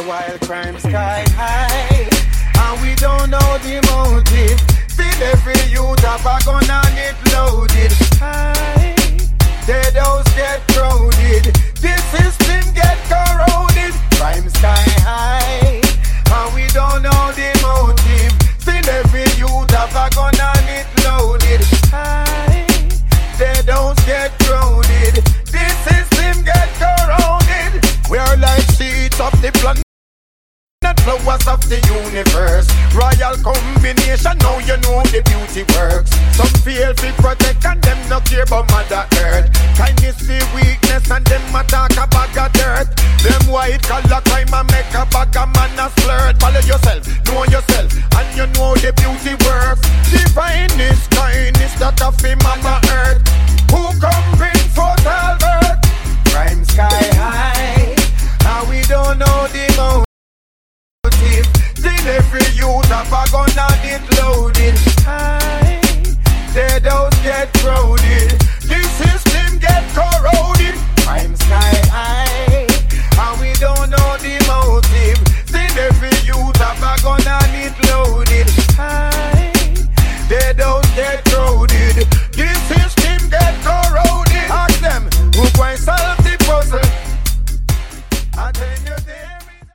while crime sky high, and we don't know the motive. Still every youth have a gun and it loaded. High, dead house get crowded. This system get corroded. Crime sky high, and we don't know the motive. Still every youth have a gun and it loaded. High, dead house get crowded. This system get corroded. We are like seeds of the planet, flowers of the universe. Royal combination, now you know the beauty works. Some feel fi protect and them no care about Mother Earth. Kindness the weakness and them attack a bag of dirt. Them white collar crime and make a bag of man a flirt. Follow yourself, know yourself, and you know the beauty works. Divineness, kindness that of him Mama Earth. Who come bring forth all earth? Crime sky high, and we don't know the motive. Still every youth have a gun and it loaded. High,